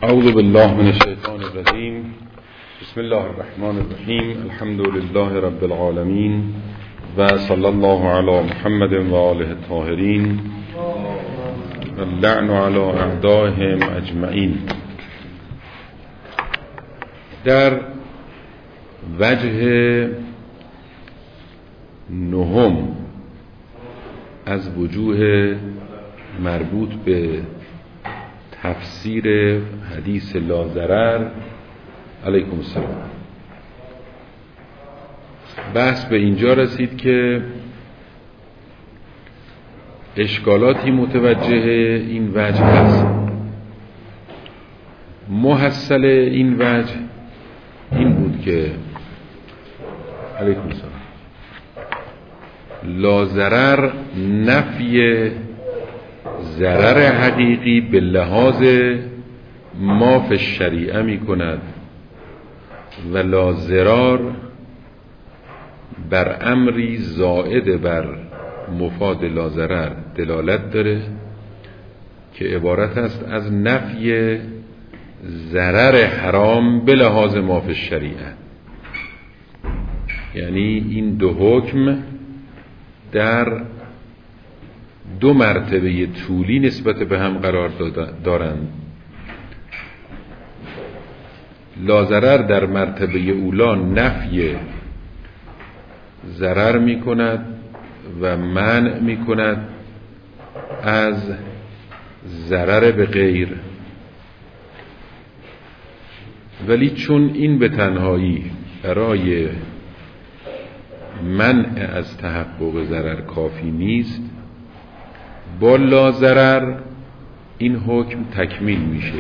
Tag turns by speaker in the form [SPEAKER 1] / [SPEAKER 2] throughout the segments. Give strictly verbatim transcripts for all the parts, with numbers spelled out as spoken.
[SPEAKER 1] اعوذ بالله من الشیطان الرجیم. بسم الله الرحمن الرحیم. الحمد لله رب العالمین و صلی الله علی محمد و آله الطاهرین و اللعن علی اعدائهم اجمعین. در وجه نهم از وجوه مربوط به تفسیر حدیث لا ضرر، علیکم السلام، بحث به اینجا رسید که اشکالاتی متوجه این وجه هست. محصل این وجه این بود که علیکم السلام لا ضرر نفی ضرر حقیقی به لحاظ ما فی الشریعه می کند و لا ضرار بر امری زائد بر مفاد لا ضرر دلالت داره که عبارت است از نفی ضرر حرام به لحاظ ما فی الشریعه. یعنی این دو حکم در دو مرتبه طولی نسبت به هم قرار دارند. لا ضرر در مرتبه اولا نفی ضرر می کند و منع می کند از ضرر به غیر، ولی چون این به تنهایی برای منع از تحقق ضرر کافی نیست، با لا ضرر این حکم تکمیل میشه.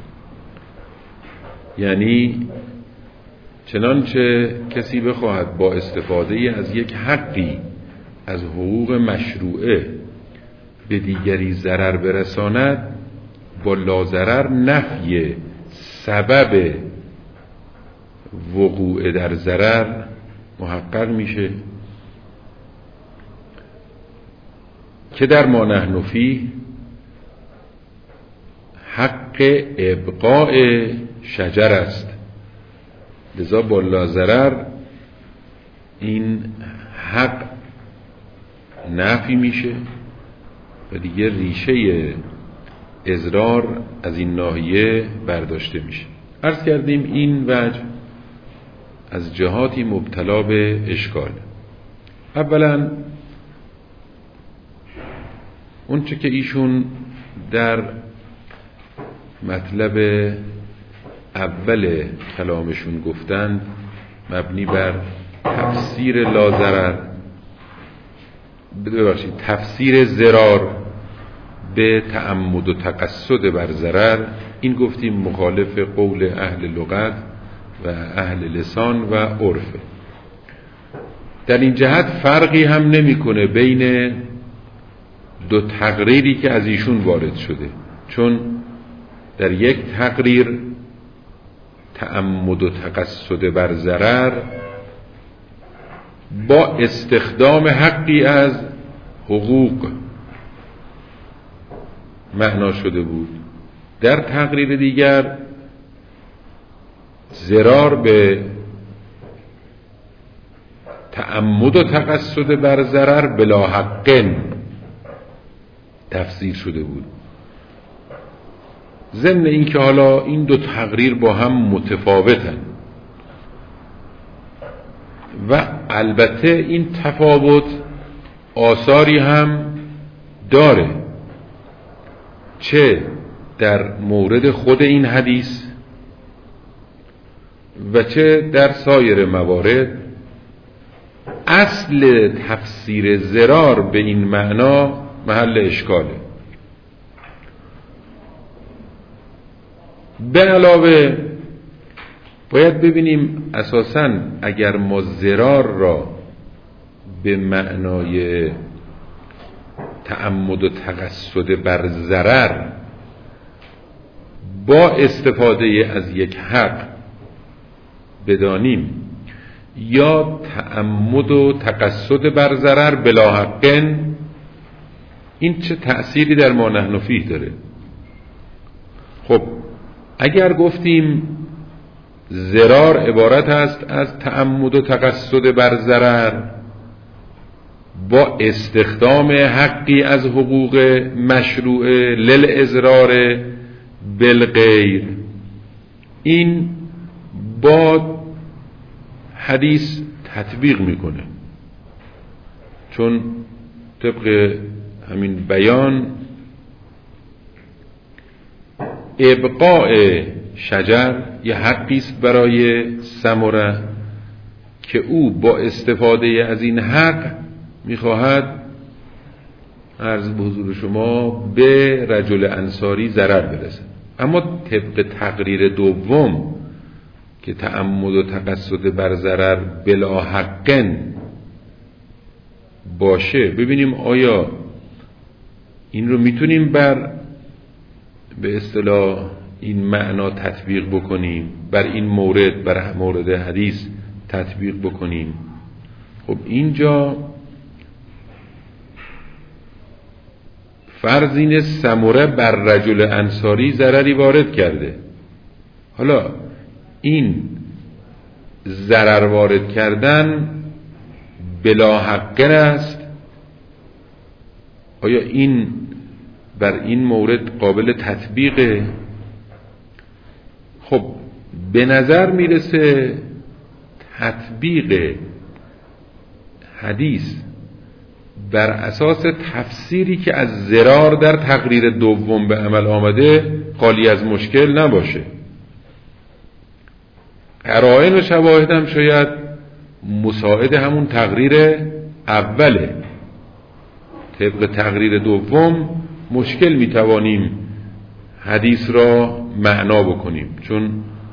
[SPEAKER 1] یعنی چنانچه کسی بخواهد با استفاده از یک حقی از حقوق مشروعه به دیگری ضرر برساند، با لا ضرر نفی سبب وقوع در ضرر محقق میشه که در ما نحن فیه حق ابقاء شجر است. لذا با لا ضرر این حق نفی میشه و دیگه ریشه اضرار از این ناحیه برداشته میشه. عرض کردیم این وجه از جهاتی مبتلا به اشکال. اولا اون چه که ایشون در مطلب اول کلامشون گفتند مبنی بر تفسیر لا ضرر، ببخشید تفسیر ضرار به تعمد و تقصد بر ضرر، این گفتیم مخالف قول اهل لغت و اهل لسان و عرف. در این جهت فرقی هم نمیکنه بین دو تقریری که از ایشون وارد شده، چون در یک تقریر تعمد و تقصد بر ضرر با استخدام حقی از حقوق معنا شده بود، در تقریر دیگر ضرار به تعمد و تقصد بر ضرر بلا حقن تفسیر شده بود. ضمن این که حالا این دو تقریر با هم متفاوتن و البته این تفاوت آثاری هم داره، چه در مورد خود این حدیث و چه در سایر موارد. اصل تفسیر ضرار به این معنا محل اشکاله. به علاوه باید ببینیم اساساً اگر ما ضرار را به معنای تعمد و تقصد بر ضرر با استفاده از یک حق بدانیم یا تعمد و تقصد بر ضرر بلا حقن، این چه تأثیری در ما نحن فیه داره؟ خب اگر گفتیم ضرار عبارت است از تعمد و تقصد بر ضرر با استخدام حقی از حقوق مشروع للإضرار بالغیر، این با حدیث تطبیق میکنه، چون طبق همین بیان ابقاء شجر یه حقی است برای ثمره که او با استفاده از این حق میخواهد عرض به حضور شما به رجل انصاری ضرر برسه. اما طبق تقریر دوم که تعمد و تقصد بر ضرر بلا حقن باشه، ببینیم آیا این رو میتونیم بر به اصطلاح این معنا تطبیق بکنیم، بر این مورد، بر مورد حدیث تطبیق بکنیم. خب اینجا فرض این سمره بر رجل انصاری ضرری وارد کرده. حالا این ضرر وارد کردن بلا حقن است، آیا این بر این مورد قابل تطبیقه؟ خب به نظر میرسه تطبیق حدیث بر اساس تفسیری که از ضرار در تقریر دوم به عمل آمده خالی از مشکل نباشه. قرائن و شواهد هم شاید مساعد همون تقریر اوله. طبق تقریر دوم مشکل میتوانیم حدیث را معنا بکنیم، چون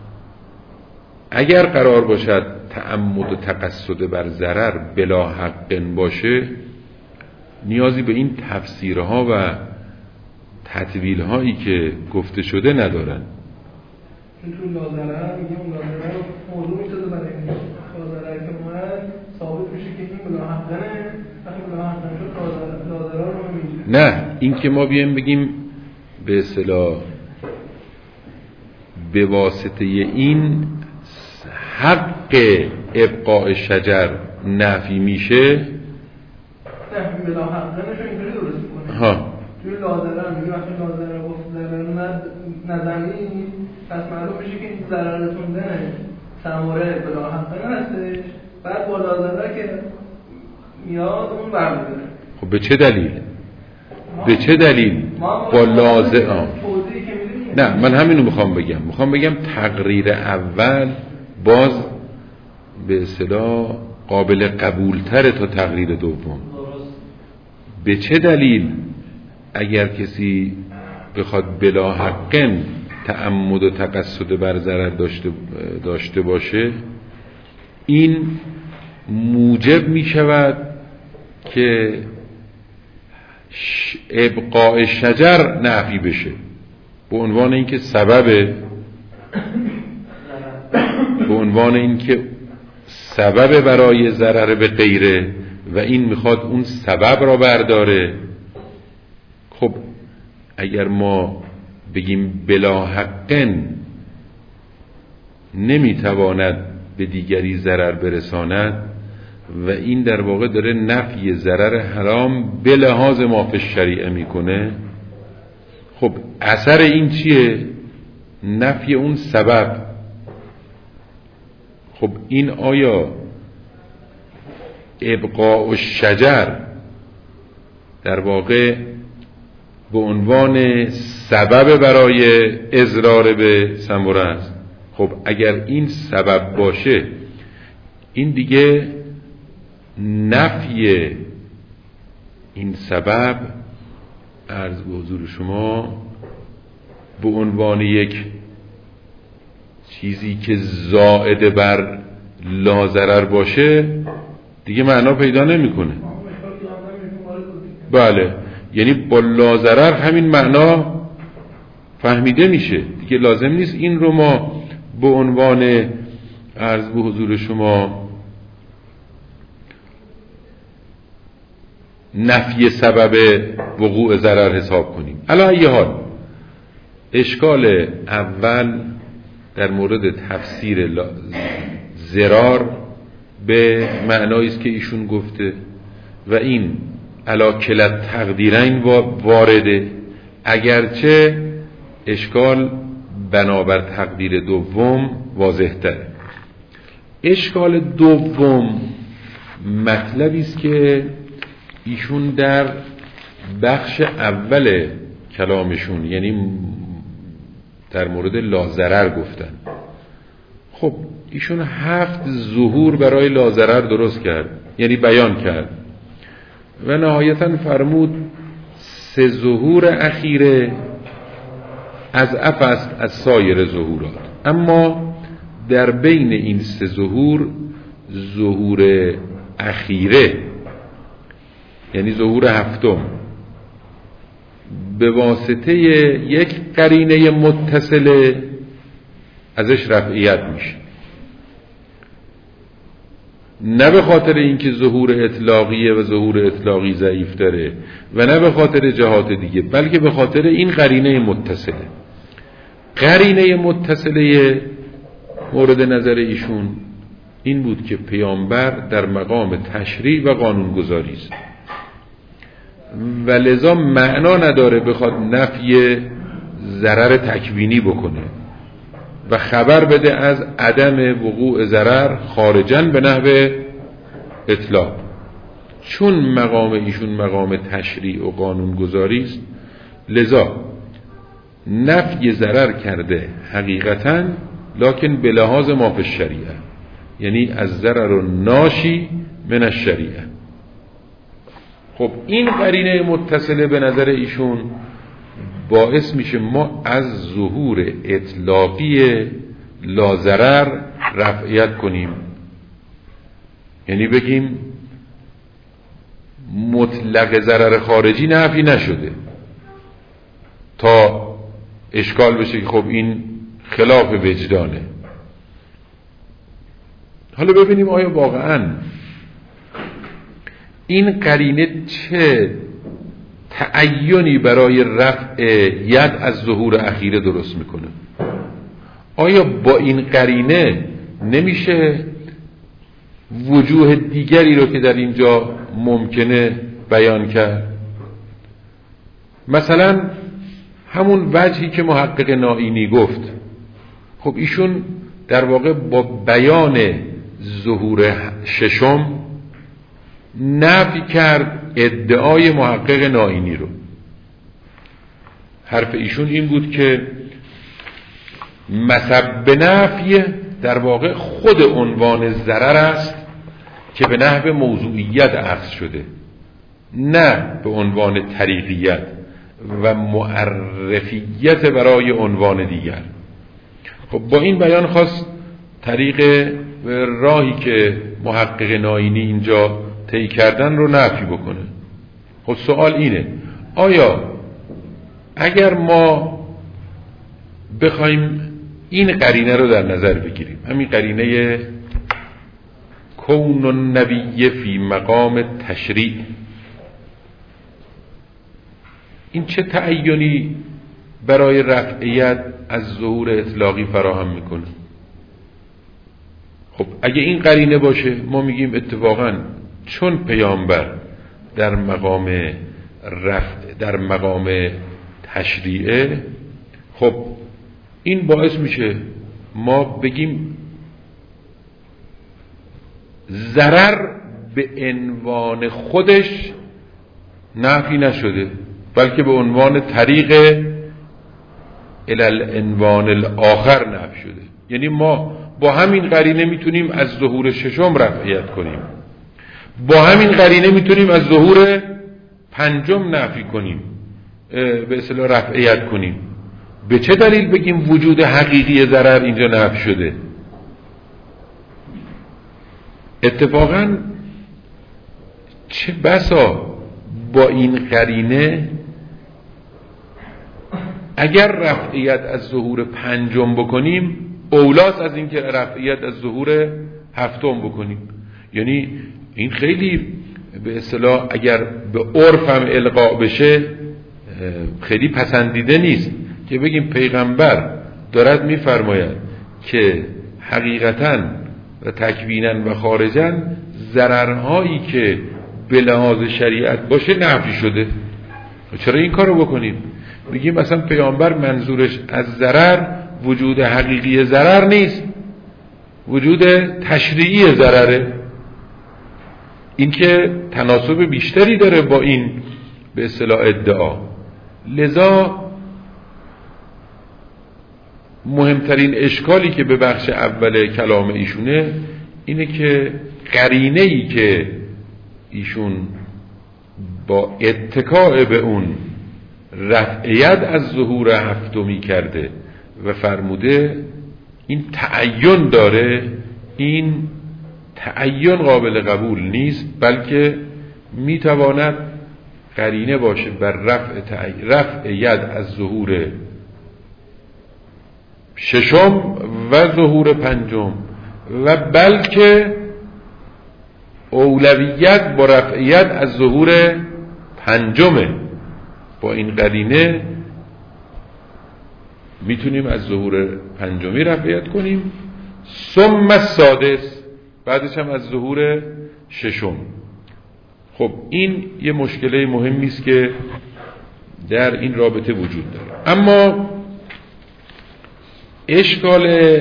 [SPEAKER 1] اگر قرار باشد تعمد و تقصد بر ضرر بلا حقن باشه، نیازی به این تفسیرها و تطویلهایی که گفته شده ندارن.
[SPEAKER 2] چون لازره میگه اون لازره رو موضوع میتازه برای این لازره که اومد ثابت میشه که این بلا حقنه، وقتی بلا حقن شد لازره رو میگه.
[SPEAKER 1] نه، این که ما بیایم بگیم به اصطلاح به واسطه این حق ابقاء شجر نفی میشه،
[SPEAKER 2] نه بلا حقنش رو اینطوری درست کنه.
[SPEAKER 1] ها
[SPEAKER 2] توی لازره میگه وقتی لازره گفت ضرر نزنی، پس معلوم میشه که این ضررتون دنه سموره بلا حقن هستش، بعد با لازره که میاد اون برمیداره.
[SPEAKER 1] خب به چه دلیل؟ به چه دلیل؟ با لازم نه، من همینو میخوام بگم میخوام بگم تقریر اول باز به اصطلاح قابل قبول تره تا تقریر دوم. به چه دلیل اگر کسی بخواد بلا حقن تعمد و تقصد بر ضرر داشته داشته باشه، این موجب می شود که ابقاء شجر نفی بشه، به عنوان اینکه سبب به عنوان اینکه سبب برای ضرر به غیره و این میخواد اون سبب را برداره. خب اگر ما بگیم بلا حقن نمیتواند به دیگری ضرر برساند و این در واقع داره نفی ضرر حرام به لحاظ ما فی الشریعه میکنه، خب اثر این چیه؟ نفی اون سبب. خب این آیا ابقاء الشجر در واقع به عنوان سبب برای اضرار به ثمره است؟ خب اگر این سبب باشه، این دیگه نفی این سبب عرض به حضور شما به عنوان یک چیزی که زائد بر لا ضرر باشه دیگه معنا پیدا نمیکنه. بله، یعنی با لا ضرر همین معنا فهمیده میشه دیگه، لازم نیست این رو ما به عنوان عرض به حضور شما نفی سبب وقوع ضرر حساب کنیم. علی ای حال اشکال اول در مورد تفسیر ضرار به معنایی است که ایشون گفته و این علی کلا تقدیرین وارده، اگرچه اشکال بنابر تقدیر دوم واضح تره. اشکال دوم مطلبی است که ایشون در بخش اول کلامشون، یعنی در مورد لازرر گفتن. خب ایشون هفت ظهور برای لازرر درست کرد، یعنی بیان کرد و نهایتا فرمود سه ظهور اخیره از اف است از سایر ظهورات، اما در بین این سه ظهور ظهور اخیره یعنی ظهور هفتم به واسطه یک قرینه متصله ازش رفعیت میشه، نه به خاطر اینکه ظهور اطلاقیه و ظهور اطلاقی ضعیف داره و نه به خاطر جهات دیگه، بلکه به خاطر این قرینه متصله. قرینه متصله مورد نظر ایشون این بود که پیامبر در مقام تشریع و قانونگذاری است و لذا معنا نداره بخواد نفی ضرر تکوینی بکنه و خبر بده از عدم وقوع ضرر خارجاً به نحو اطلاق. چون مقام ایشون مقام تشریع و قانونگذاری است، لذا نفی ضرر کرده حقیقتاً، لکن به لحاظ ما فی الشریعه، یعنی از ضرر ناشی من الشریعه. خب این قرینه متصله به نظر ایشون باعث میشه ما از ظهور اطلاقی لازرر رفعیت کنیم، یعنی بگیم مطلق ضرر خارجی نفی نشده، تا اشکال بشه که خب این خلاف وجدانه. حالا ببینیم آیا واقعاً این قرینه چه تعینی برای رفع ید از ظهور اخیره درست میکنه. آیا با این قرینه نمیشه وجوه دیگری رو که در اینجا ممکنه بیان کرد؟ مثلا همون وجهی که محقق نائینی گفت، خب ایشون در واقع با بیان ظهور ششم نفی کرد ادعای محقق نائینی رو. حرف ایشون این بود که مسبب نفی در واقع خود عنوان ضرر است که به نحو موضوعیت اخذ شده، نه به عنوان طریقیت و معرفیت برای عنوان دیگر. خب با این بیان خواست طریق راهی که محقق نائینی اینجا طی کردن رو نفی بکنه. خب سوال اینه، آیا اگر ما بخوایم این قرینه رو در نظر بگیریم، همین قرینه کون النبی فی مقام تشریع، این چه تعینی برای رفعیت از ظهور اطلاقی فراهم میکنه؟ خب اگه این قرینه باشه ما میگیم اتفاقاً چون پیامبر در مقام رفع در مقام تشریعه، خب این باعث میشه ما بگیم ضرر به عنوان خودش نفی نشده، بلکه به عنوان طریق الالعنوان الاخر نفی شده. یعنی ما با همین قرینه میتونیم از ظهور ششم رفعیت کنیم، با همین قرینه میتونیم از ظهور پنجم نفی کنیم، به اصطلاح رفعیت کنیم. به چه دلیل بگیم وجود حقیقی ضرر اینجا نفی شده؟ اتفاقاً چه بسا با این قرینه اگر رفعیت از ظهور پنجم بکنیم اولاست از اینکه رفعیت از ظهور هفتم بکنیم. یعنی این خیلی به اصطلاح اگر به عرف هم القا بشه خیلی پسندیده نیست که بگیم پیغمبر دارد میفرماید که حقیقتاً و تکویناً و خارجاً ضررهایی که به لحاظ شریعت باشه نفی شده. چرا این کارو بکنیم؟ میگیم مثلا پیامبر منظورش از ضرر وجود حقیقی ضرر نیست، وجود تشریعی ضرره. این که تناسب بیشتری داره با این به اصطلاح ادعا. لذا مهمترین اشکالی که به بخش اول کلام ایشونه اینه که قرینه‌ای که ایشون با اتکاء به اون رفع ید از ظهور هفتمی کرده و فرموده این تعین داره، این تعین قابل قبول نیست، بلکه میتواند قرینه باشه بر رفع, رفع ید از ظهور ششم و ظهور پنجم، و بلکه اولویت با رفع ید از ظهور پنجمه. با این قرینه میتونیم از ظهور پنجمی رفعیت کنیم، ثم السادس، بعدش هم از ظهور ششم. خب این یه مشکله مهمی است که در این رابطه وجود داره. اما اشکال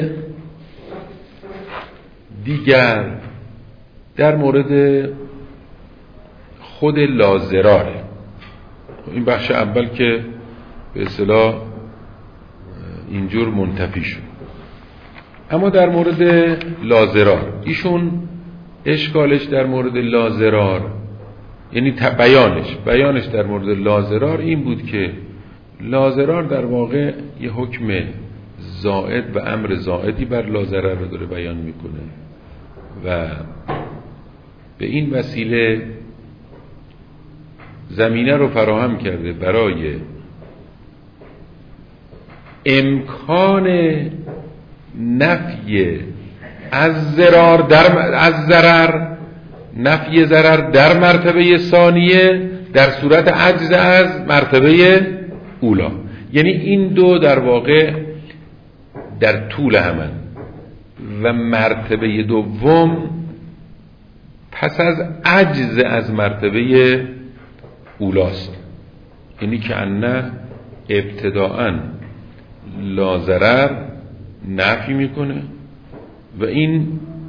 [SPEAKER 1] دیگر در مورد خود لازراره. این بخش اول که به اصطلاح اینجور منتفی شد. اما در مورد لازرار ایشون اشکالش در مورد لازرار، یعنی بیانش بیانش در مورد لازرار این بود که لازرار در واقع یه حکم زائد و امر زائدی بر لازرار رو داره بیان میکنه و به این وسیله زمینه رو فراهم کرده برای امکان نفی از ضرر در از ضرر نفی ضرر در مرتبه ثانیه در صورت عجز از مرتبه اولا. یعنی این دو در واقع در طول همن و مرتبه دوم پس از عجز از مرتبه اولاست. یعنی که انه ابتداءً لازرر نفی میکنه و این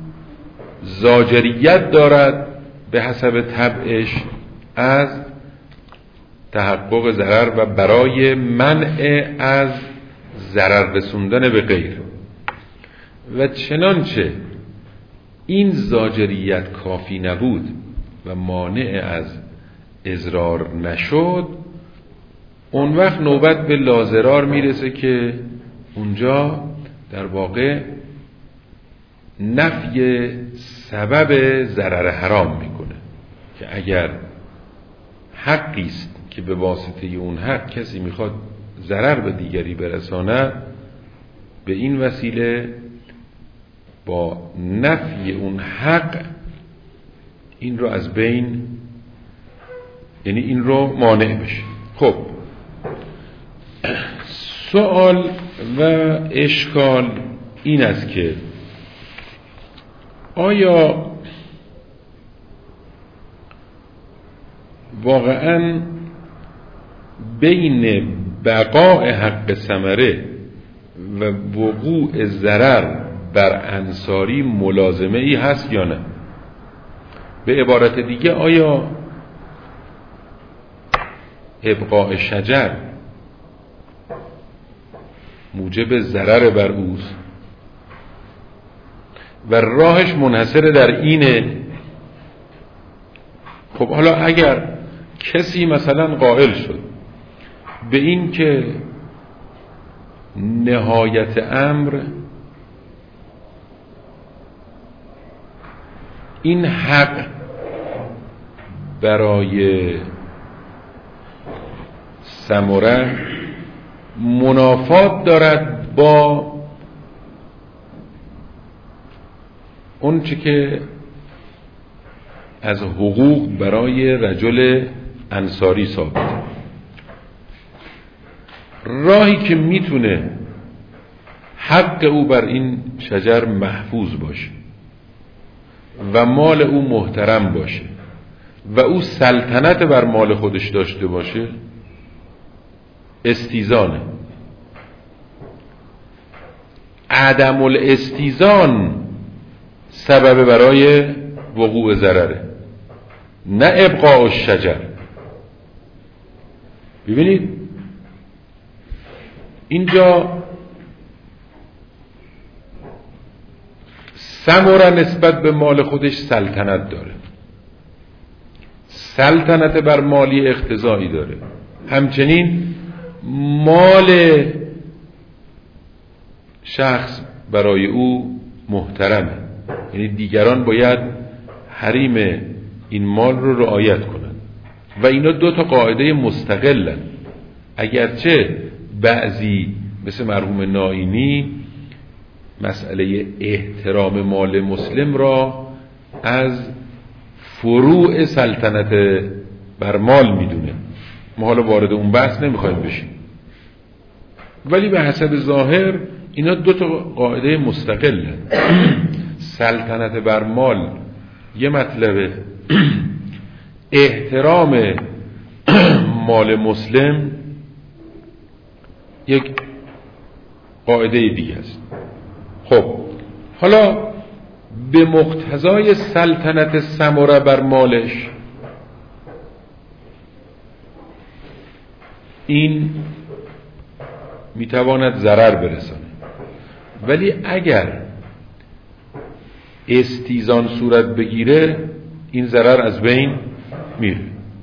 [SPEAKER 1] زاجریت دارد به حسب طبعش از تحقق ضرر و برای منع از ضرر رسوندن به غیر. و چنانچه این زاجریت کافی نبود و مانع از اضرار نشد، اون وقت نوبت به لازرار میرسه که اونجا در واقع نفی سبب ضرر حرام میکنه که اگر حقی است که به واسطه اون حق کسی میخواد ضرر به دیگری برسانه، به این وسیله با نفی اون حق این رو از بین، یعنی این رو مانع بشه. خب سوال و اشکال این است که آیا واقعاً بین بقاء حق ثمره و وقوع ضرر بر انصاری ملازمه ای هست یا نه؟ به عبارت دیگه آیا ابقاء شجر موجب ضرر بر اوست و راهش منحصر در اینه؟ خب حالا اگر کسی مثلا قائل شد به این که نهایت امر این حق برای ثمره منافات دارد با اون چه که از حقوق برای رجل انصاری ثابت. راهی که میتونه حق او بر این شجر محفوظ باشه و مال او محترم باشه و او سلطنت بر مال خودش داشته باشه استیزانه. عدم الاستیزان سبب برای وقوع ضرره، نه ابقاء الشجر. ببینید اینجا ثمره نسبت به مال خودش سلطنت داره، سلطنت بر مالی اقتضایی داره، همچنین مال شخص برای او محترمه، یعنی دیگران باید حریم این مال رو رعایت کنند و اینا دو تا قاعده مستقلن. اگرچه بعضی مثل مرحوم نائینی مسئله احترام مال مسلم را از فروع سلطنت بر مال میدونه، ما حالا وارد اون بحث نمیخوایم بشیم، ولی به حسب ظاهر اینا دو تا قاعده مستقلن. سلطنت بر مال یه مطلبه، احترام مال مسلم یک قاعده دیگه است. خب حالا به مقتضای سلطنت ثمره بر مالش این میتواند ضرر برسانه، ولی اگر استیزان صورت بگیره این ضرر از بین میره.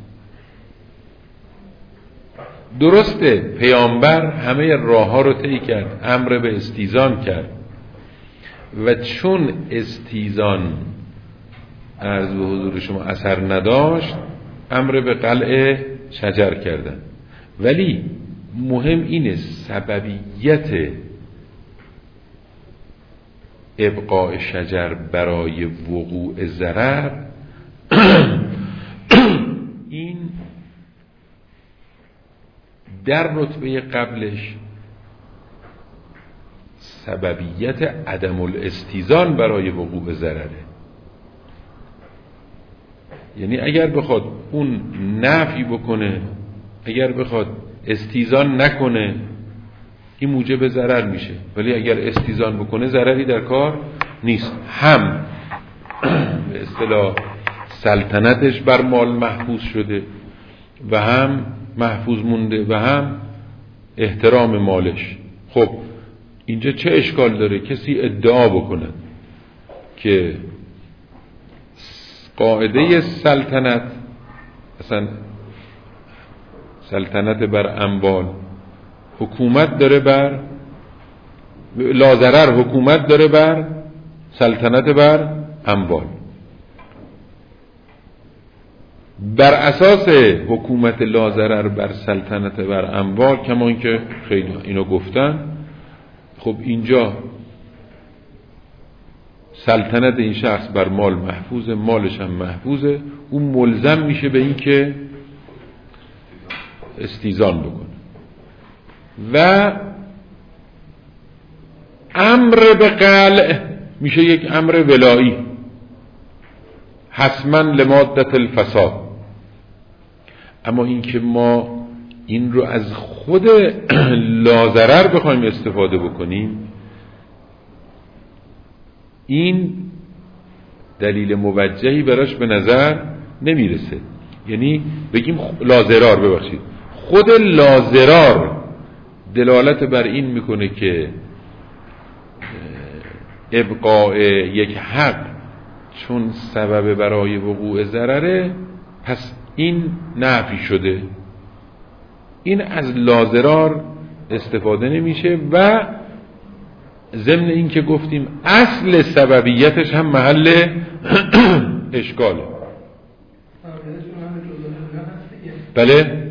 [SPEAKER 1] درسته پیامبر همه راه ها رو طی کرد، امر به استیزان کرد و چون استیزان عرض به حضور شما اثر نداشت امر به قلع شجر کردن، ولی مهم اینه سببیت ابقاء شجر برای وقوع ضرر این در رتبه قبلش سببیت عدم الاستیزان برای وقوع ضرره. یعنی اگر بخواد اون نفی بکنه، اگر بخواد استیزان نکنه این موجب ضرر میشه، ولی اگر استیزان بکنه ضرری در کار نیست. هم به اصطلاح سلطنتش بر مال محفوظ شده و هم محفوظ مونده و هم احترام مالش. خب اینجا چه اشکال داره کسی ادعا بکنه که قاعده سلطنت، اصلا سلطنت بر اموال حکومت داره بر لازرر، حکومت داره بر سلطنت بر اموال. بر اساس حکومت لازرر بر سلطنت بر اموال، کما که خیلی اینو گفتن، خب اینجا سلطنت این شخص بر مال محفوظه، مالش هم محفوظه، اون ملزم میشه به این که استیزان بکنه و امر به قلع میشه یک امر ولایی، حتما لمادت الفساد. اما این که ما این رو از خود لازرر بخوایم استفاده بکنیم این دلیل موجهی براش به نظر نمیرسه. یعنی بگیم لازرار، ببخشید خود لازرار دلالت بر این میکنه که ابقاء یک حق چون سبب برای وقوع ضرره پس این نفی شده، این از لازرار استفاده نمیشه و ضمن این که گفتیم اصل سببیتش هم محل اشکاله. بله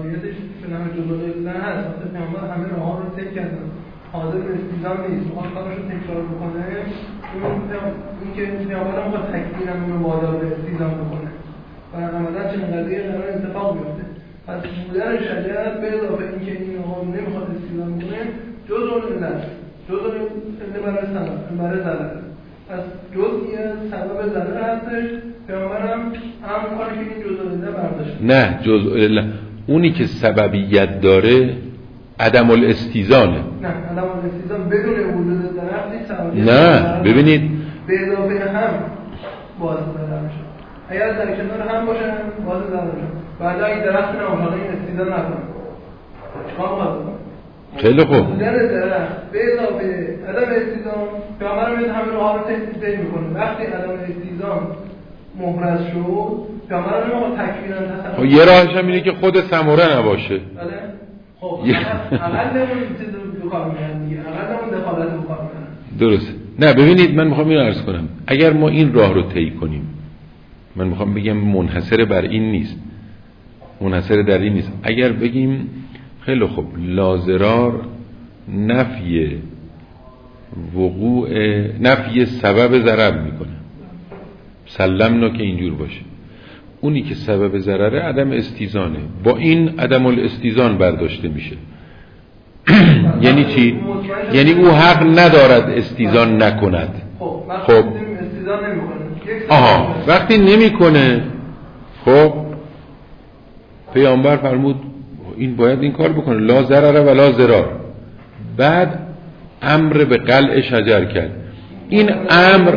[SPEAKER 2] حاضر به استیزان نیست، میخواد کارش رو تکرار بکنه، این که پیامبر هم باید تکبیر هم اون رو وادار به استیزان بکنه و عملا چنین قضیه قرار اتفاق بیفته. پس بودن شجر به اضافه اینکه این هم نمیخواد استیلا میکنه جز اون علت جز اون علت برای سبب برای ضرر پس جزئی از سبب ضرر هستش پیامبرم هم میکنه که این جزء علت برداشت
[SPEAKER 1] نه جزء علت اونی که سببیت داره عدم الاستیزانه
[SPEAKER 2] نه عدم الاستیزان بدون وجود درختی سببیت
[SPEAKER 1] نه ببینید
[SPEAKER 2] به اضافه هم باعث ضرر میشه اگر در کنار هم باشه باعث ضرر میشه بعد اگه درخت نمیشه این استیزان نکنه چیکار می‌خواد
[SPEAKER 1] خیلی خوب
[SPEAKER 2] بودن درخت به اضافه عدم استیزان پیامبر میاد همین رو ها رو تحلیل میکنه وقتی عدم استیزان محرز شد پیامبر نمیخواد تکفیرا تصور
[SPEAKER 1] یه راهش هم اینه که خود ثمره نباشه
[SPEAKER 2] بله خب اقل اون چیز رو بخوام میگن دیگه اقل اون دخالت رو بخوام میگن
[SPEAKER 1] درست نه ببینید من میخوام اینو عرض کنم اگر ما این راه رو طی کنیم من میخوام بگم منحصر بر این نیست منحصر در این نیست اگر بگیم خیلی خوب لازرار نفی وقوع نفی سبب ضرر میکنه سلمنا که اینجور باشه اونی که سبب ضرره عدم استیزانه با این عدم الاستیزان برداشته میشه یعنی چی؟ یعنی او حق ندارد استیزان نکند خب
[SPEAKER 2] استیزان نمیکنه
[SPEAKER 1] آها وقتی نمیکنه خب پیامبر فرمود این باید این کار بکنه لا ضرر و لا ضرار بعد امر به قلع شجر کرد این امر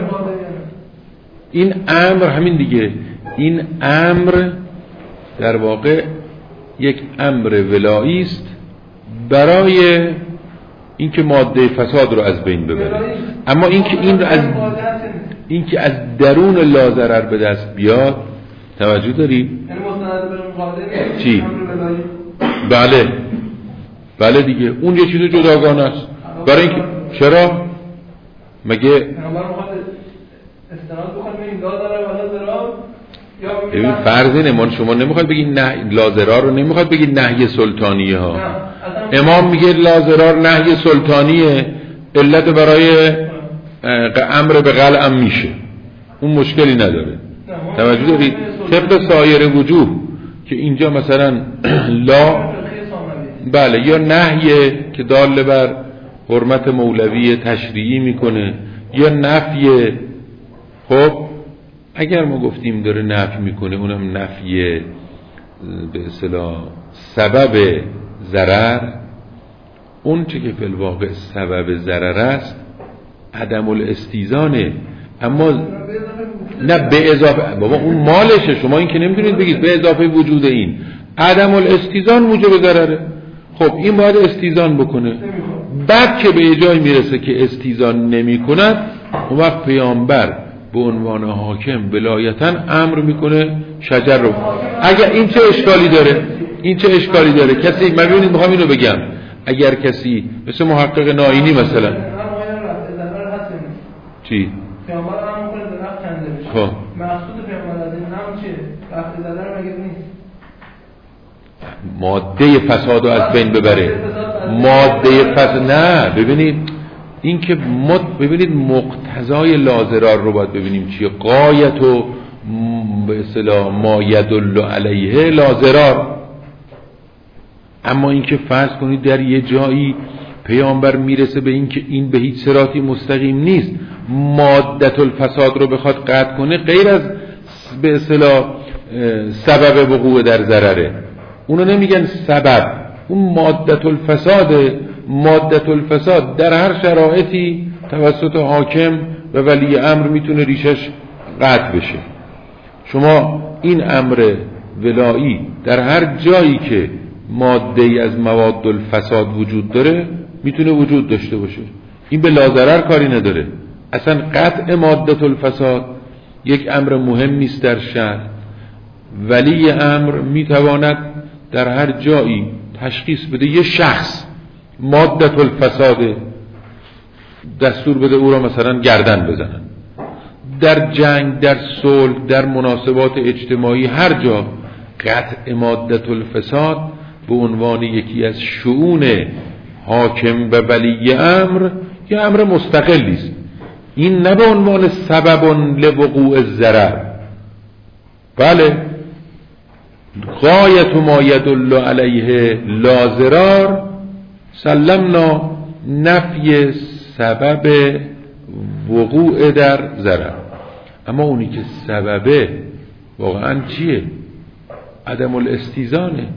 [SPEAKER 1] این امر همین دیگه این امر در واقع یک امر ولایی است برای اینکه ماده فساد رو از بین ببره اما اینکه این از اینکه از درون لا ضرر به دست بیاد توجه داری؟ چی؟ بله بله دیگه اون یه چیز جداگانه است برای اینکه چرا مگه ببین فرض اینه من شما نمیخواد بگید نه لازرار رو نمیخواد بگید نهی سلطانیه ها امام میگه لازرار نهی سلطانیه علت برای امر به قلع میشه اون مشکلی نداره توجه دارید طبق سایر وجوه که اینجا مثلا لا بله یا نهیه که دال بر حرمت مولوی تشریعی میکنه یا نفیه خب اگر ما گفتیم داره نفی میکنه اونم نفی به اصطلاح سبب ضرر اون چه که فی الواقع سبب ضرر است عدم الاستیزانه اما نه به اضافه بابا اون مالشه شما این که نمیتونید بگید به اضافه وجود این عدم الاستیزان موجب ضرره خب این باید استیزان بکنه بعد که به جای میرسه که استیزان نمی کند اون وقت پیامبر به عنوان حاکم ولایتاً امر میکنه شجر رو اگر این چه اشکالی داره این چه اشکالی داره کسی من ببینید میخوام اینو بگم اگر کسی مثل محقق ناینی مثلا چی
[SPEAKER 2] پیامبر امر میکنه درخت کنده بشه
[SPEAKER 1] خب
[SPEAKER 2] مقصود پیامبر از این هم چیه رفع ضرر مگه نیست
[SPEAKER 1] ماده فساد رو از بین ببره ماده فساد نه ببینید این که مد ببینید مقتضای لازرار رو باید ببینیم چیه غایت و به اصطلاح ما یدل علیه لازرار اما این که فرض کنید در یه جایی پیامبر میرسه به این که این به هیچ صراطی مستقیم نیست مادت الفساد رو بخواد قطع کنه غیر از به اصطلاح سبب وقوع در ضرره اونو نمیگن سبب اون مادت الفساد مادت الفساد در هر شرایطی توسط حاکم و ولی امر میتونه ریشش قطع بشه شما این امر ولایی در هر جایی که ماده از مواد الفساد وجود داره میتونه وجود داشته باشه این به لازرر کاری نداره اصلا قطع مادت الفساد یک امر مهم نیست در شرع ولی امر میتواند در هر جایی تشخیص بده یه شخص مادت الفساد دستور بده او را مثلا گردن بزنن در جنگ در صلح در مناسبات اجتماعی هر جا قطع مادت الفساد به عنوان یکی از شؤون حاکم و ولی امر یه امر مستقلی است این نه به عنوان سبب لوقوع الضرر بله غایت ما یدل علیه لا ضرار، سلمنا نفی سبب وقوع در ضرر. اما اونی که سببه واقعا چیه؟ عدم الاستیزانه.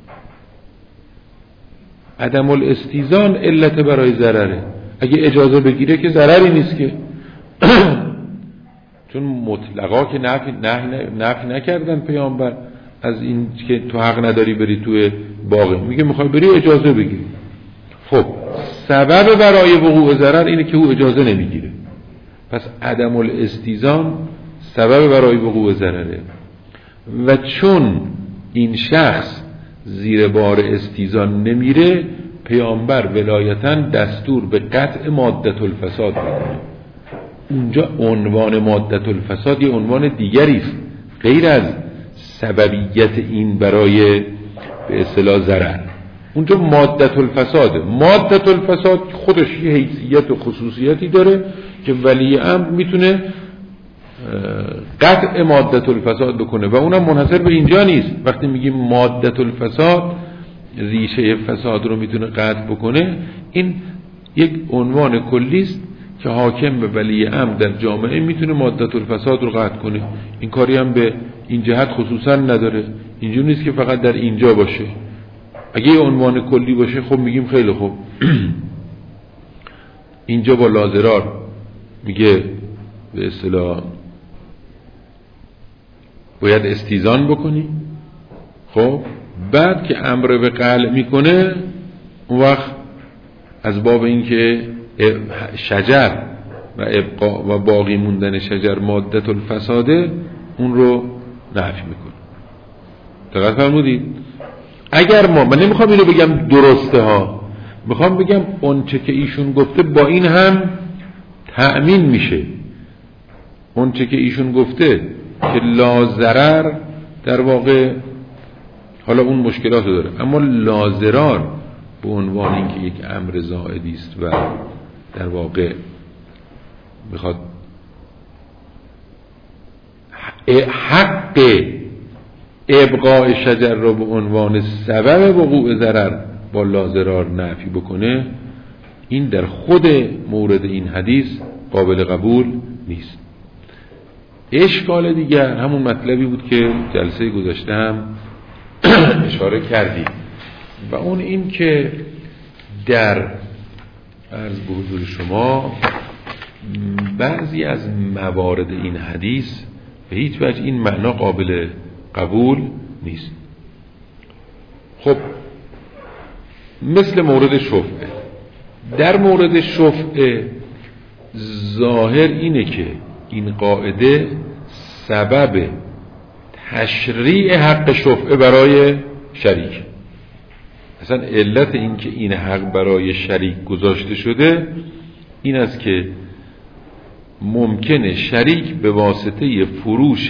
[SPEAKER 1] عدم الاستیزان علت برای ضرره. اگه اجازه بگیره که ضرری نیست که چون مطلقا که نفی, نفی نکردن پیامبر از این که تو حق نداری بری توی باغ، میگه میخوای بری اجازه بگیری. خب سبب برای وقوع ضرر اینه که او اجازه نمیگیره، پس عدم الاستیزان سبب برای وقوع ضرره. و چون این شخص زیر بار استیزان نمیره، پیامبر ولایتاً دستور به قطع مادة الفساد میکنه. اونجا عنوان مادة الفساد یه عنوان دیگری است غیر از سببیت این برای به اصطلاح ضرر. اونجا مادة الفساد، مادة الفساد خودش یه حیثیت و خصوصیتی داره که ولی امر میتونه قطع مادة الفساد بکنه و اونم منحصر به اینجا نیست. وقتی میگیم مادة الفساد ریشه فساد رو میتونه قطع بکنه، این یک عنوان کلی است که حاکم به ولی امر در جامعه میتونه مادة الفساد رو قطع کنه. این کاری هم به این جهت خصوصا نداره، اینجور نیست که فقط در اینجا باشه. اگه یه عنوان کلی باشه خب میگیم خیلی خوب اینجا با لازرار میگه به اصطلاح باید استیزان بکنی، خب بعد که امر به قلع میکنه اون وقت از باب این که شجر و ابقا و باقی موندن شجر مادة الفساده اون رو نفی میکنه. دقت فرمودید؟ اگر ما، من نمیخوام اینو بگم درسته ها، میخوام بگم اون چه که ایشون گفته با این هم تأمین میشه. اون چه که ایشون گفته که لا ضرر در واقع حالا اون مشکلات داره، اما لا ضرار به عنوان اینکه یک امر زائدی است و در واقع میخواد حق ابقاء شجر رو به عنوان سبب وقوع ضرر با لا ضرار نفی بکنه، این در خود مورد این حدیث قابل قبول نیست. اشکال دیگر همون مطلبی بود که جلسه گذشته هم اشاره کردیم و اون این که در عرض به حضور شما بعضی از موارد این حدیث به هیچ وجه این معنا قابل قبول نیست. خب مثل مورد شفعه. در مورد شفعه ظاهر اینه که این قاعده سبب تشریع حق شفعه برای شریک، اصلا علت این که این حق برای شریک گذاشته شده این است که ممکنه شریک به واسطه فروش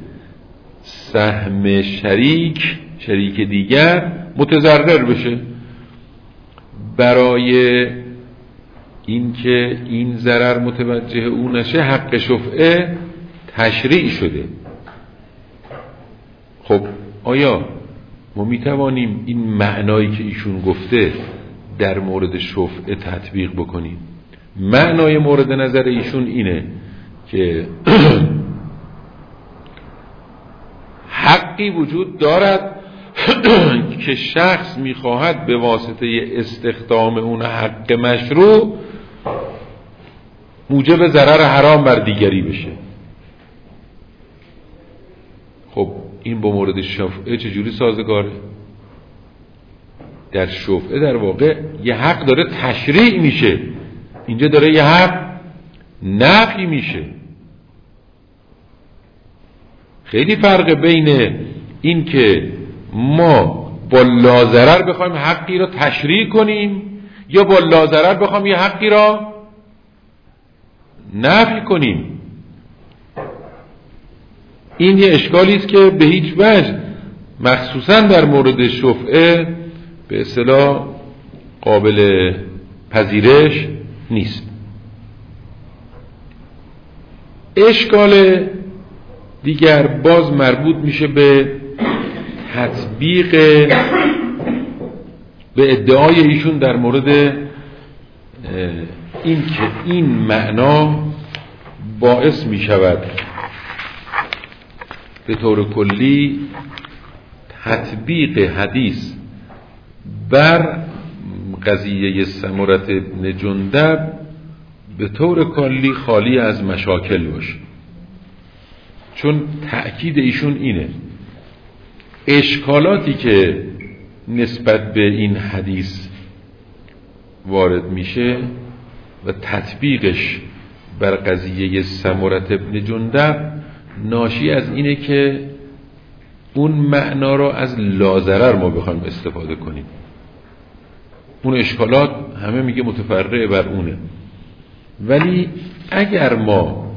[SPEAKER 1] سهم شریک شریک دیگر متضرر بشه. برای اینکه این ضرر متوجه او نشه حق شفعه تشریع شده. خب آیا ما میتوانیم این معنایی که ایشون گفته در مورد شفعه تطبیق بکنیم؟ معنای مورد نظر ایشون اینه که حقی وجود دارد که شخص میخواهد به واسطه استخدام اون حق مشروع موجب ضرر حرام بر دیگری بشه. خب این با مورد شفعه چجوری سازگاره؟ در شفعه در واقع یه حق داره تشریع میشه، اینجا داره یه حق نفی میشه. خیلی فرق بین این که ما با لاضرر بخوایم حقی را تشریع کنیم یا با لاضرر بخوایم یه حقی را نفی کنیم. این یه اشکالی است که به هیچ وجه مخصوصا در مورد شفعه به اصطلاح قابل پذیرش نیست. اشکال دیگر باز مربوط میشه به تطبیق به ادعای ایشون در مورد این که این معنا باعث می شود به طور کلی تطبیق حدیث بر قضیه سمرة ابن جندب به طور کلی خالی از مشاکل باشه. چون تأکید ایشون اینه اشکالاتی که نسبت به این حدیث وارد میشه و تطبیقش بر قضیه سمرة ابن جندب ناشی از اینه که اون معنا رو از لاضرر ما بخوایم استفاده کنیم. اون اشکالات همه میگه متفرع بر اونه، ولی اگر ما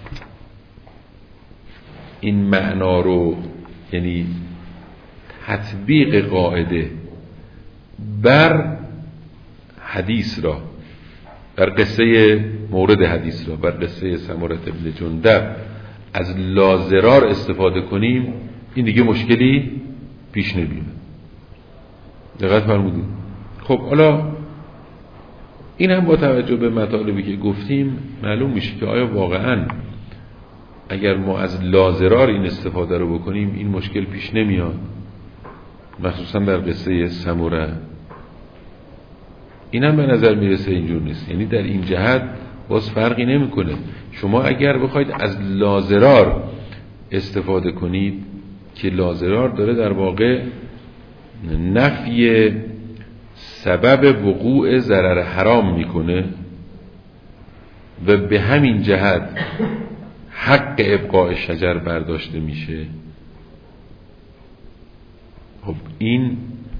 [SPEAKER 1] این معنا رو یعنی تطبیق قاعده بر حدیث را بر قصه مورد حدیث را بر قصه سمرة ابن جندب از لاضرار استفاده کنیم، این دیگه مشکلی پیش نمیاد. دقت فرمودید؟ خب حالا این هم با توجه به مطالبی که گفتیم معلوم میشه که آیا واقعا اگر ما از لاضرار این استفاده رو بکنیم این مشکل پیش نمیاد، مخصوصا در قصه سمره. این هم به نظر میرسه اینجور نیست. یعنی در این جهت باز فرقی نمیکنه. شما اگر بخواید از لاضرار استفاده کنید که لاضرار داره در واقع نفی سبب وقوع ضرر حرام میکنه و به همین جهت حق ابقاء شجر برداشته میشه، خب این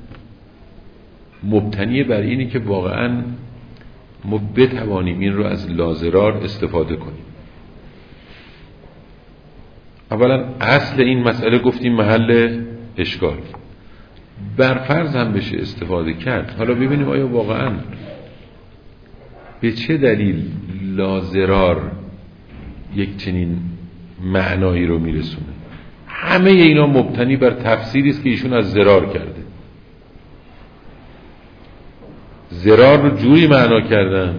[SPEAKER 1] مبتنی بر اینی که واقعا ما بتوانیم این رو از لاضرار استفاده کنیم. اولا اصل این مسئله گفتیم محل اشکال، بر فرض هم بشه استفاده کرد. حالا ببینیم آیا واقعا به چه دلیل لاضرار یک چنین معنایی رو میرسونه. همه اینا مبتنی بر تفسیری است که ایشون از ضرار کرده. ضرار رو جوری معنا کردن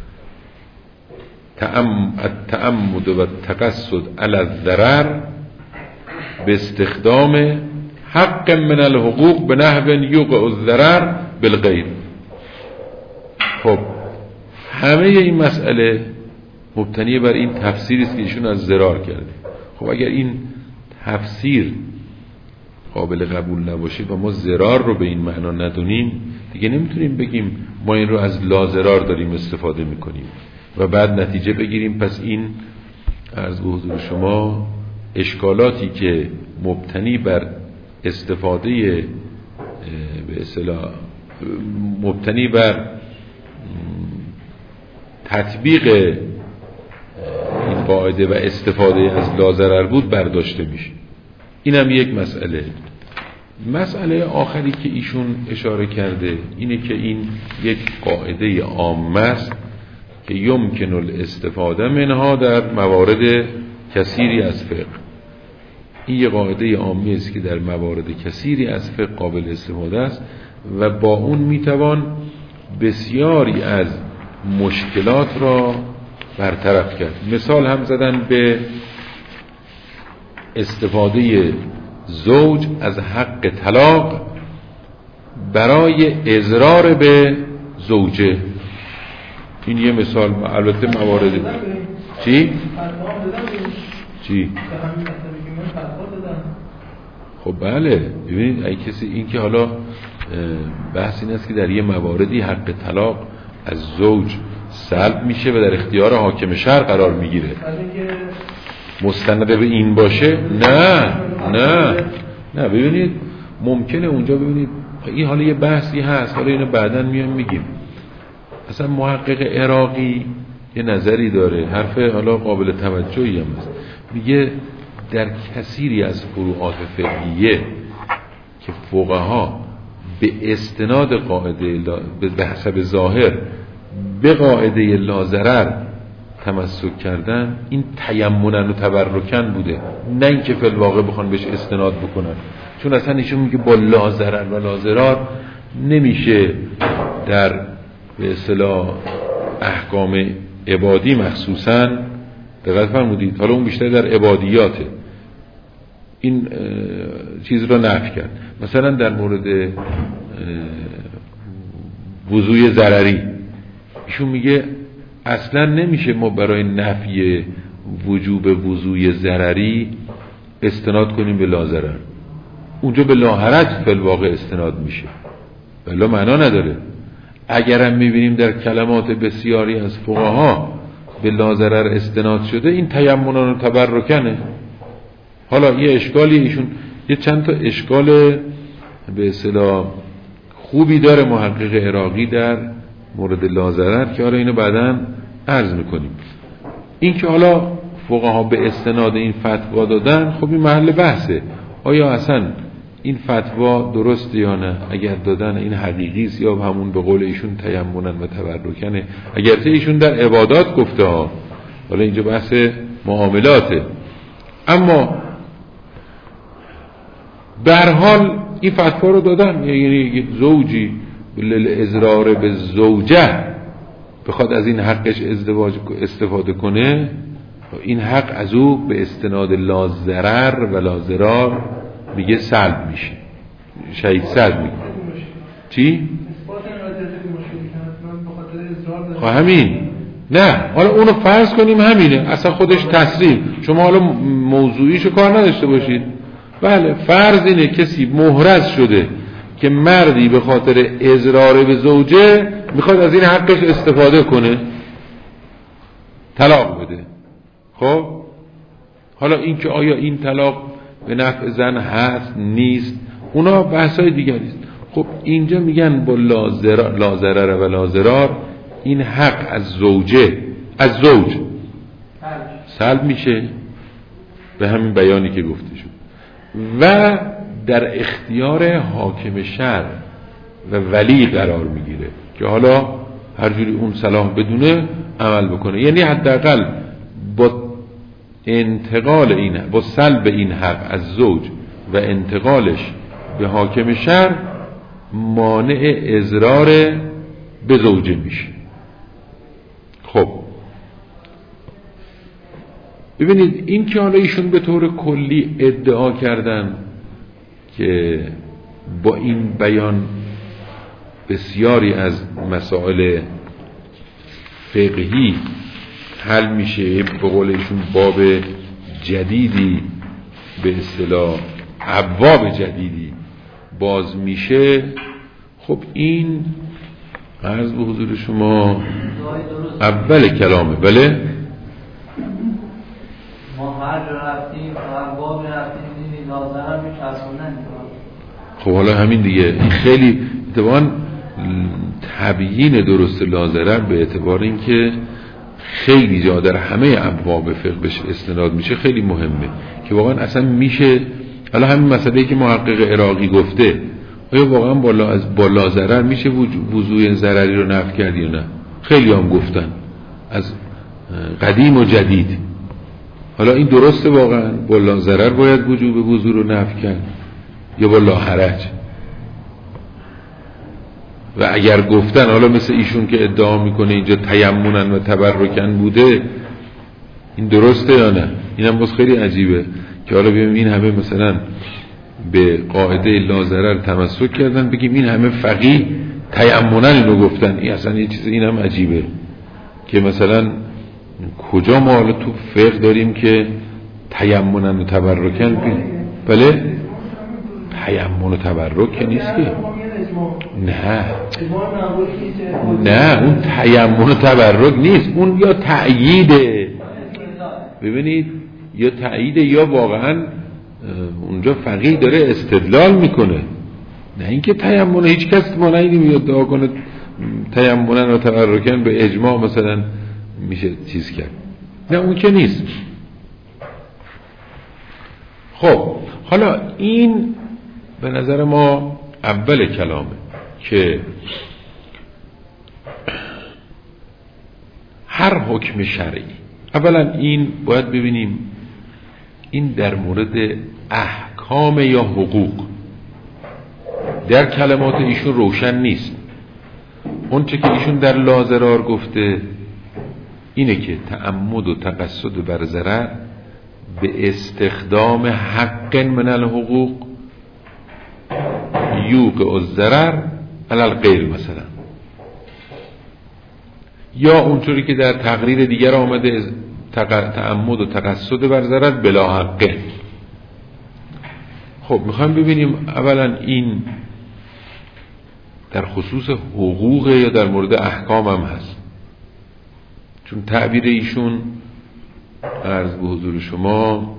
[SPEAKER 1] التعمد و تقصد علی الضرر به استخدام حق من الحقوق به نحو یوقع الضرر بالغیر. خب همه این مسئله مبتنی بر این تفسیری است که ایشون از ضرار کرده. خب اگر این تفسیر قابل قبول نباشه و ما ضرار رو به این معنا ندونیم، دیگه نمیتونیم بگیم ما این رو از لاضرار داریم استفاده میکنیم و بعد نتیجه بگیریم پس این عرض به حضور شما اشکالاتی که مبتنی بر استفاده به اصطلاح مبتنی بر تطبیق این قاعده و استفاده از لاضرر بود برداشته میشه. این هم یک مسئله. مسئله آخری که ایشون اشاره کرده اینه که این یک قاعده عامه است که یمکن الاستفاده منها در موارد کثیری از فقه. این یک قاعده عامی است که در موارد کثیری از فقه قابل استفاده است و با اون میتوان بسیاری از مشکلات را برطرف کرد. مثال هم زدن به استفاده زوج از حق طلاق برای اضرار به زوجه. این یه مثال. البته موارد چی؟ چی؟ خب بله، ببینید اگه کسی این که حالا بحث این است که در یه مواردی حق طلاق از زوج سلب میشه و در اختیار حاکم شرع قرار میگیره، مستند به این باشه؟ نه نه نه. ببینید ممکنه اونجا ببینید این حالا یه بحثی هست، حالا اینو بعداً میام میگیم. اصلا محقق عراقی یه نظری داره، حرف حالا قابل توجهی هم هست، میگه در کثیری از فروعات فقهیه که فقها به استناد قاعده به حسب ظاهر به قاعده لاضرر تمسک کردن، این تیمنا و تبرکن بوده، نه اینکه فی الواقع بخوان بهش استناد بکنن. چون اصلا ایشون میگه با لا ضرر و لا ضرار نمیشه در به اصطلاح احکام عبادی مخصوصا دقت فرمودید، حالا اون بیشتر در عبادیاته، این چیز رو نفی کرد. مثلا در مورد وضوی ضرری ایشون میگه اصلا نمیشه ما برای نفی وجوب وضوی ضرری استناد کنیم به لا ضرر، اونجا به لا حرج فی الواقع استناد میشه، ولی معنا نداره. اگرم میبینیم در کلمات بسیاری از فقها به لا ضرر استناد شده، این تیمنان و تبرکنه. حالا یه اشکالی ایشون یه چند تا اشکال به اصطلاح خوبی داره محقق عراقی در مورد لا ضرر که حالا اینو بعداً عرض میکنیم. این که حالا فقها به استناد این فتوا دادن، خب این محل بحثه، آیا اصلا این فتوا درسته یا نه؟ اگر دادن این حقیقی است یا همون به قول ایشون تیمنن و تبرکنه؟ اگرچه ایشون در عبادات گفته ها، حالا اینجا بحث معاملاته، اما به هر حال این فتوا رو دادن. یعنی یک زوجی للازرار به زوجه بخواد از این حقش ازدواج استفاده کنه، این حق از او به استناد لا ضرر و لا ضرار میگه سلب میشه، شهید سلب میگه. چی؟ خب همین، نه حالا اونو فرض کنیم همینه، اصلا خودش تصریم، شما حالا موضوعیشو کار نداشته باشید. بله فرض اینه کسی محرز شده که مردی به خاطر اضرار به زوجه میخواد از این حقش استفاده کنه، طلاق بده. خب حالا این که آیا این طلاق به نفع زن هست نیست، اونا بحثای دیگری است. خب اینجا میگن با لا ضرر و لا ضرار این حق از زوجه از زوج سلب میشه به همین بیانی که گفته شد و در اختیار حاکم شرع و ولی قرار میگیره که حالا هر جوری اون صلاح بدونه عمل بکنه. یعنی حداقل با انتقال این با سلب این حق از زوج و انتقالش به حاکم شرع مانع اضرار به زوجه میشه. خب ببینید این که حالا ایشون به طور کلی ادعا کردن که با این بیان بسیاری از مسائل فقهی حل میشه، به قول ایشون باب جدیدی به اصطلاح ابواب جدیدی باز میشه. خب این عرض به حضور شما اول کلامه. بله
[SPEAKER 3] ما هر رفتیم هر باب رفتیم دیدیم لازم میچسبونن.
[SPEAKER 1] خب حالا همین دیگه، این خیلی اتفاقاً تبیین درست لازرر به اعتبار اینکه خیلی جا در همه ابواب فقه بهش استناد میشه خیلی مهمه که واقعا اصلا میشه. حالا همین مسئله‌ای که محقق عراقی گفته، آیا واقعا بالا از بالا ضرر میشه وضوء ضرری رو نفی کرد یا نه؟ خیلی هم گفتن از قدیم و جدید. حالا این درسته واقعا بالا ضرر باید وجوب وضوء رو نفی کرد یا بالا حرج؟ و اگر گفتن حالا مثل ایشون که ادعا میکنه اینجا تیمنن و تبرکن بوده، این درسته یا نه؟ اینم باز خیلی عجیبه که حالا بگیم این همه مثلا به قاعده لا ضرر تمسک کردن، بگیم این همه فقیه تیمنن اینو گفتن. این اصلا یه چیز اینم عجیبه که مثلا کجا ما حالا تو فقه داریم که تیمنن و تبرکن بید. بله تیمن و تبرک که نیست که، نه نه اون تیمن و تبرک نیست، اون یا تأییده. ببینید یا تأییده یا واقعا اونجا فقیه داره استدلال میکنه، نه اینکه تیمن. هیچ کس ما ندیدیم ادعا کنه تیمنن و تبرکن به اجماع مثلا میشه چیز کرد، نه اون که نیست. خب حالا این به نظر ما اول کلامه که هر حکم شرعی، اولا این باید ببینیم این در مورد احکام یا حقوق در کلمات ایشون روشن نیست. اون چه که ایشون در لازرار گفته اینه که تعمد و تقصد بر ضرر به استخدام حق من الحقوق یوقع الضرر علی الغیر مثلا، یا اونطوری که در تقریر دیگر آمده تعمد و تقصد بر ضرر بلا حقه. خب میخوایم ببینیم اولا این در خصوص حقوق یا در مورد احکام هم هست، چون تعبیر ایشون عرض به حضور شما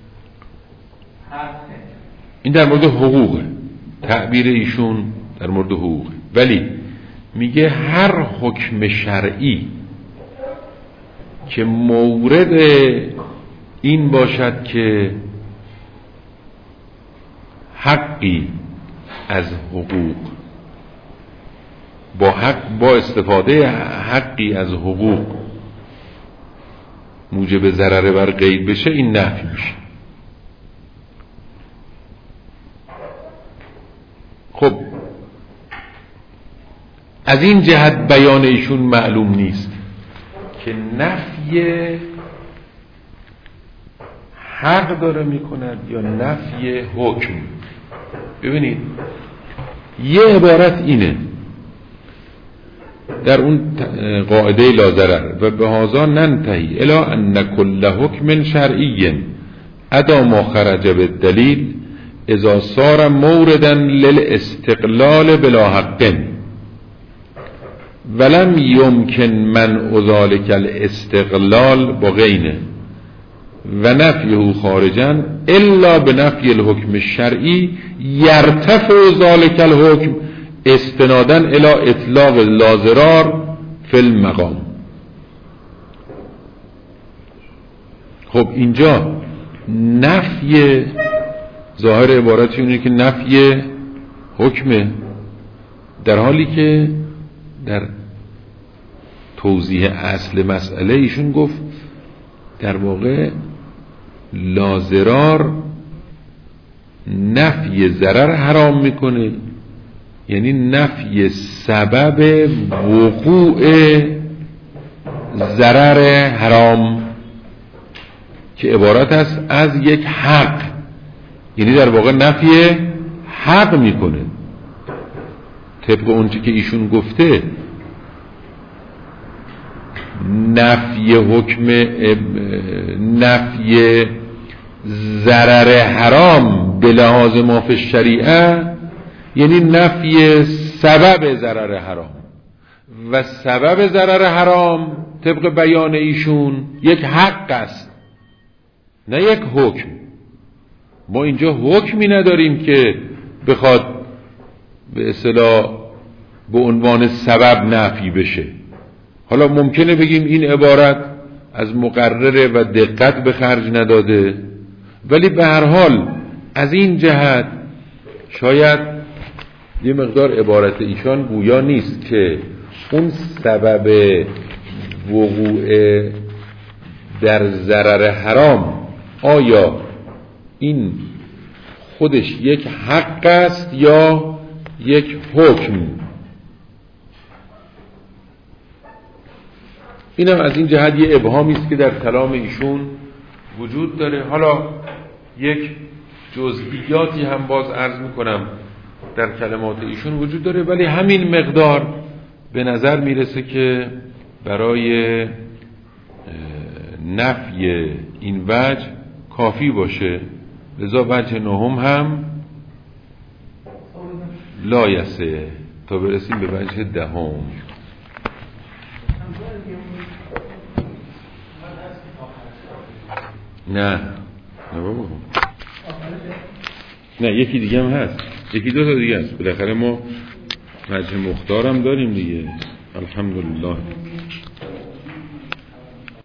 [SPEAKER 1] این در مورد حقوقه، تعبیر ایشون در مورد حقوقه، ولی میگه هر حکم شرعی که مورد این باشد که حقی از حقوق با حق با استفاده حقی از حقوق موجب ضرر بر غیر بشه، این نفی میشه. خب از این جهت بیان ایشون معلوم نیست که نفی حق داره میکند یا نفی حکم. ببینید یه عبارت اینه در اون قاعده لا ضرر و به هذا ننتهی الی ان کل حکم شرعی ادا ما خرج بالدلیل اذا صار موردا للاستقلال بلا حق ولم يمكن منع ذلك الاستقلال بغینه و نفیه خارجا الا بنفی الحکم الشرعی یرتفع ذلك الحکم استنادا الى اطلاق لا ضرار فی المقام. خب اینجا نفی ظاهر عبارتی اونه که نفی حکمه، در حالی که در توضیح اصل مسئله ایشون گفت در واقع لا ضرار نفی ضرر حرام میکنه، یعنی نفی سبب وقوع ضرر حرام که عبارت است از یک حق، یعنی در واقع نفی حق میکنه. طبق اونچه که ایشون گفته نفی حکم نفی ضرر حرام به لحاظ ما فی الشریعه یعنی نفی سبب ضرر حرام، و سبب ضرر حرام طبق بیان ایشون یک حق است نه یک حکم. ما اینجا حکمی نداریم که بخواد به اصطلاح به عنوان سبب نفی بشه. حالا ممکنه بگیم این عبارت از مقرره و دقت به خرج نداده، ولی به هر حال از این جهت شاید یه مقدار عبارت ایشان گویا نیست که اون سبب وقوع در ضرر حرام آیا این خودش یک حق است یا یک حکم. اینم از این جهت یه ابهامی است که در کلام ایشون وجود داره. حالا یک جزئیاتی هم باز عرض میکنم در کلمات ایشون وجود داره، ولی همین مقدار به نظر میرسه که برای نفی این وجه کافی باشه. لذا وجه نهم هم لایسه تا برسیم به وجه دهم. نه نه بابا نه یکی دیگه هم هست، یکی دو تا دیگه هست. بالاخره ما وجه مختارم داریم دیگه. الحمدلله.